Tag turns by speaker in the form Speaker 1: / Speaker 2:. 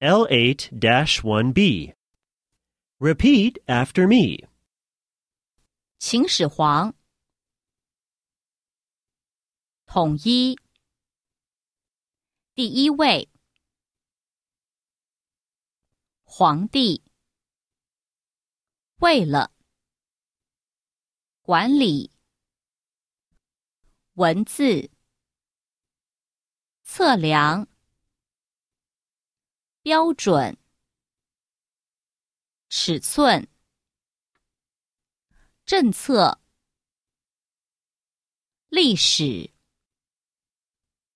Speaker 1: L8-1B. Repeat after me.
Speaker 2: 秦始皇，统一，第一位，皇帝，为了，管理，文字，测量，标准，尺寸，政策，历史。